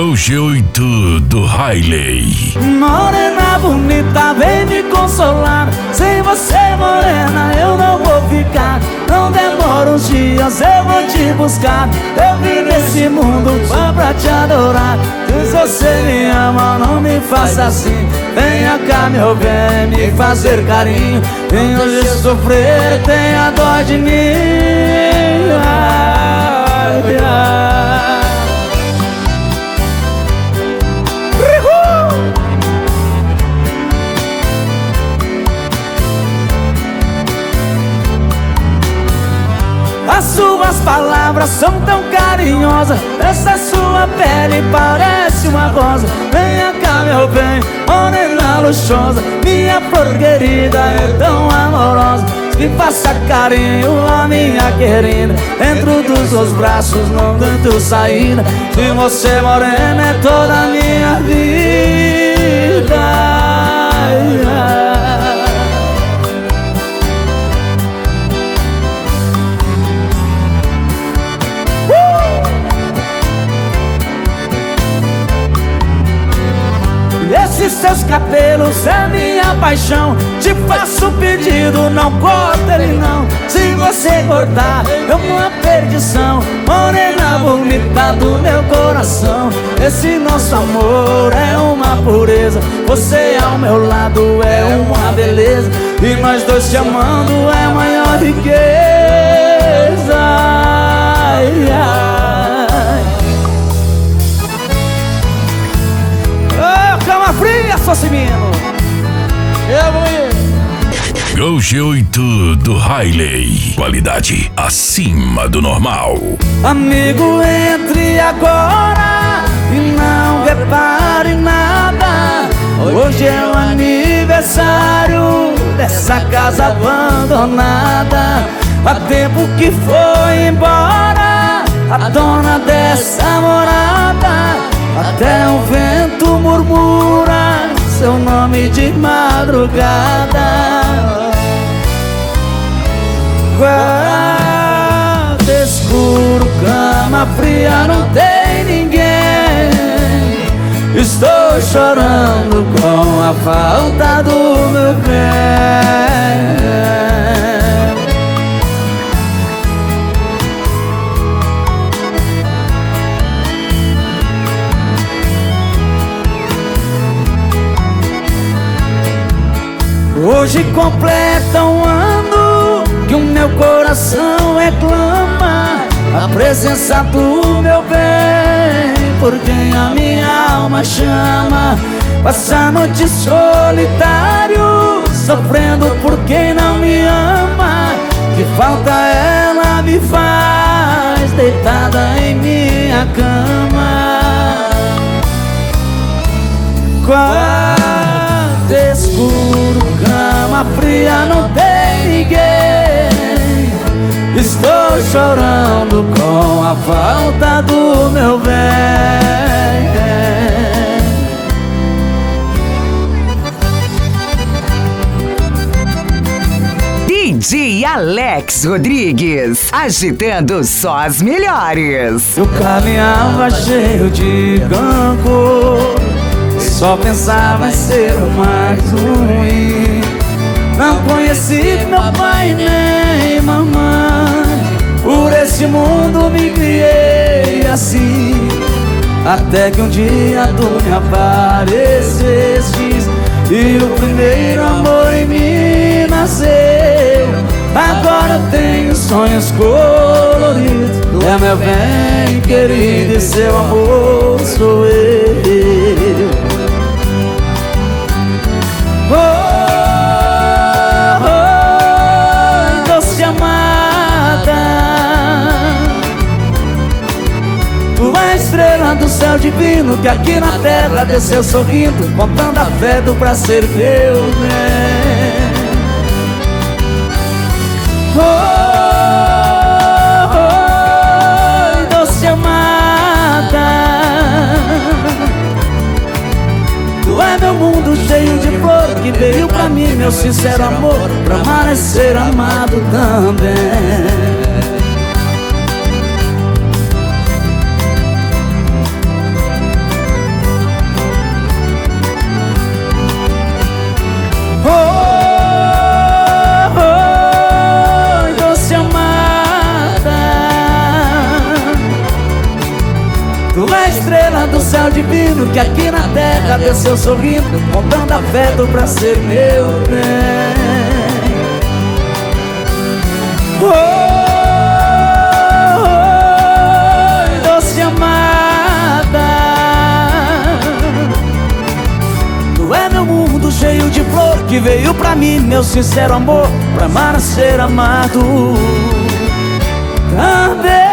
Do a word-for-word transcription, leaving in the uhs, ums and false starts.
O G oito do Riley. Morena bonita, vem me consolar. Sem você, morena, eu não vou ficar. Não demora uns dias, eu vou te buscar. Eu vim nesse mundo só pra te adorar. Se você me ama, não me faça assim. Venha cá, meu bem, me fazer carinho. Vem hoje sofrer, tenha dó de mim. Ai, ai. As suas palavras são tão carinhosas. Essa sua pele parece uma rosa. Venha cá, meu bem, morena luxuosa. Minha flor querida é tão amorosa. Me faça carinho, a minha querida. Dentro dos seus braços não tanto saída. Se você morena é toda a minha vida. Ai, ai. Esses seus cabelos é minha paixão. Te faço um pedido, não corta ele não. Se você cortar, é uma perdição. Morena bonita do meu coração. Esse nosso amor é uma pureza. Você ao meu lado é uma beleza. E nós dois te amando é a maior riqueza. Ai, ai. Cama fria, Socimino. Eu vou ir. O G oito do Riley. Qualidade acima do normal. Amigo, entre agora e não repare nada. Hoje é o aniversário dessa casa abandonada. Há tempo que foi embora a dona dessa morada. Até o vento murmura seu nome de madrugada. Quarto escuro, cama fria, não tem ninguém. Estou chorando com a falta do meu bem. Hoje completa um ano que o meu coração reclama a presença do meu bem, por quem a minha alma chama. Passa a noite solitário, sofrendo por quem não me ama. Que falta ela me faz, deitada em minha cama. Quarto escuro, cama fria, não tem ninguém. Estou chorando com a falta do meu bem. D J Alex Rodrigues, agitando só as melhores. Eu caminhava cheio de rancor, só pensava em ser o mais ruim. Não conheci meu pai nem mamãe. Por esse mundo me criei assim. Até que um dia tu me aparecestes e o primeiro amor em mim nasceu. Agora eu tenho sonhos coloridos. É meu bem querido e seu amor sou eu. Oh, oh, oh, doce amada, tu é a estrela do céu divino que aqui na terra desceu sorrindo, contando afeto pra ser meu bem. Oh, oh, oh, doce amada, tu é meu mundo cheio de flor que veio pra mim, meu sincero amor, pra amar é ser amado também. céu divino que aqui na terra desceu sorrindo, contando afeto pra ser meu bem. Oi, doce amada, tu é meu mundo cheio de flor que veio pra mim, meu sincero amor, pra amar a ser amado também.